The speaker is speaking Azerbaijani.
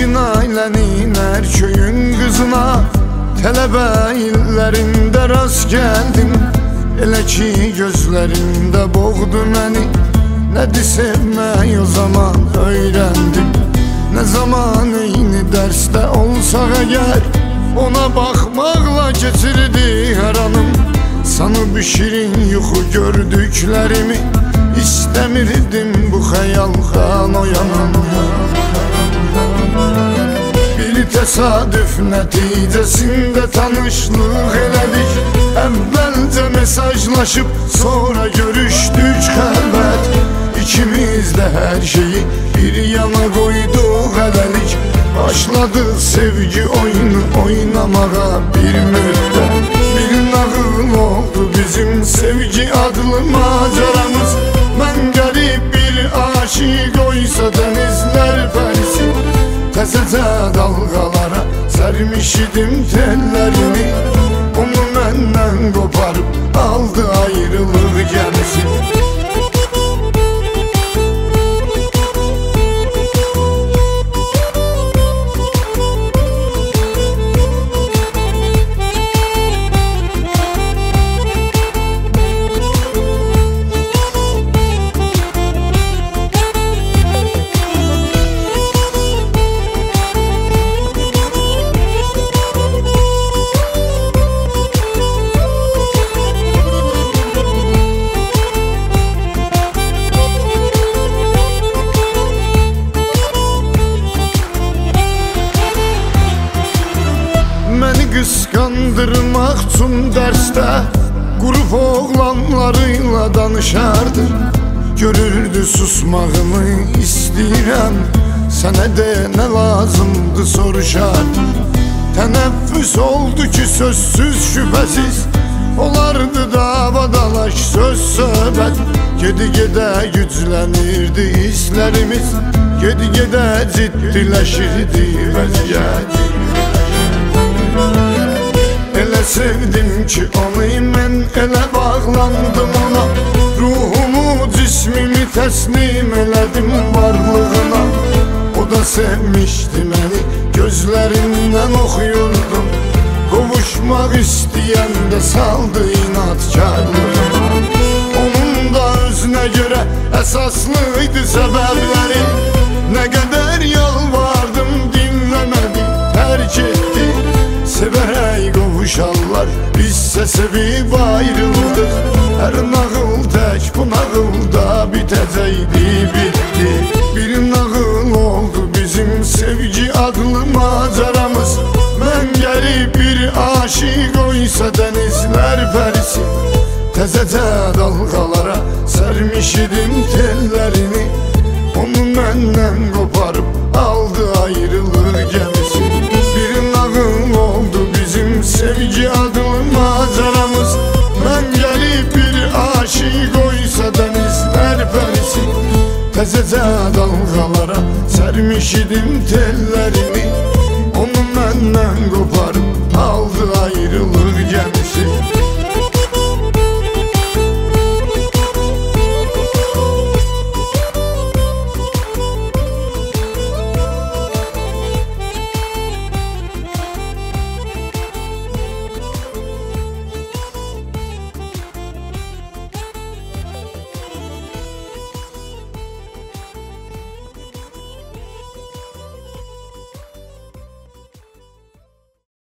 Zengin ailənin hər köyün qızına Tələbə illərində rast gəldim. Elə ki gözlərində boğdu məni. Nədir sevmək o zaman öyrəndim. Nə zaman eyni dərsdə olsaq əgər, ona baxmaqla keçirdi hər anım. Sanıb şirin yuxu gördüklərimi, İstəmirdim bu xəyalxan oyanam. Bir təsadüf nəticəsində tanışlıq elədik. Əvvəlcə mesajlaşıb sonra görüşdük xəlvət. İkimiz də hər şeyi bir yana qoyduq hələlik. Başladı sevgi oyunu oynamağa bir müddət. Bir nağıl oldu bizim sevgi adlı maceramız. Mən qərib bir aşiq oysa dənizlər pərisi. Təzəcə dalğalara sərmiş idim tellərini. Onu məndən qoparıb aldı ayrılıq gəmisi. Qıskandırmaq üçün dərsdə qrup oğlanlarıyla danışardı. Görürdü susmağımı istəyirəm, sənə də nə lazımdı soruşardı. Tənəffüs oldu ki sözsüz şübhəsiz, olardı davadalaş söz söhbət. Gedi-gedə güclənirdi hisslərimiz, gedi-gedə ciddiləşirdi vəziyyət. Elə sevdim ki onu mən, elə bağlandım ona. Ruhumu, cismimi təslim elədim varlığına. O da sevmişdi məni, gözlərindən oxuyurdum. Qovuşmaq istəyəndə saldı inatkarlığına. Onun da özünə görə əsaslıydı səbəbləri. Nə qədər yalvardım dinləmədi, tərk etdi. Sevərək qovuşarlar, bizsə sevib ayrıldıq. Hər nağıl tək bu nağılda bitəcəkdi, bitdi. Bir nağıl oldu bizim sevgi adlı maceramız. Mən gəlib bir aşiq oysa dənizlər pərisi. Təzəcə dalğalara sərmiş idim tellərini. Onu məndən qoparıb aldı ayrılıq gəmisi. Bir nağıl oldu bizim sevgi adlı maceramız. Mən gəlib bir aşiq oysa dənizlər pərisi. Təzəcə dalğalara sərmiş idim tellərini. Onu məndən qoparıb aldı ayrılıq gəmisi.